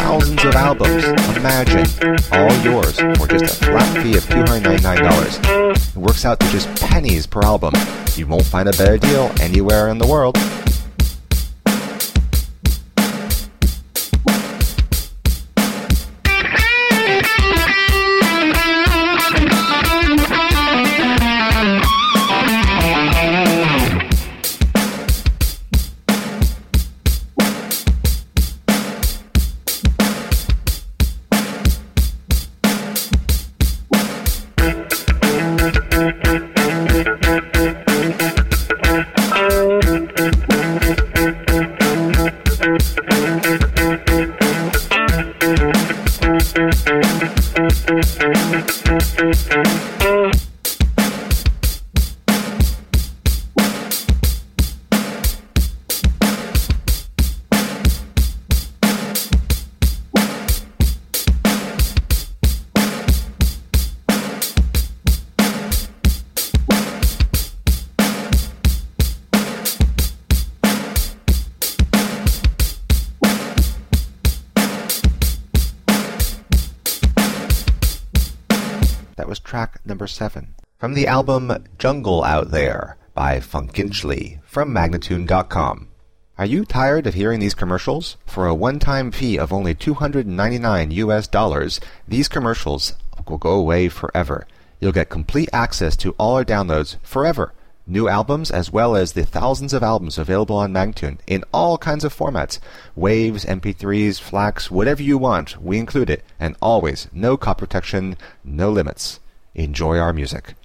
thousands of albums. Imagine, all yours for just a flat fee of $299. It works out to just pennies per album. You won't find a better deal anywhere in the world. That was track number 7. From the album Jungle Out There by Funkinchly from Magnatune.com. Are you tired of hearing these commercials? For a one-time fee of only $299, these commercials will go away forever. You'll get complete access to all our downloads forever. New albums as well as the thousands of albums available on Magnatune in all kinds of formats. Waves, MP3s, FLACs, whatever you want, we include it. And always, no copy protection, no limits. Enjoy our music.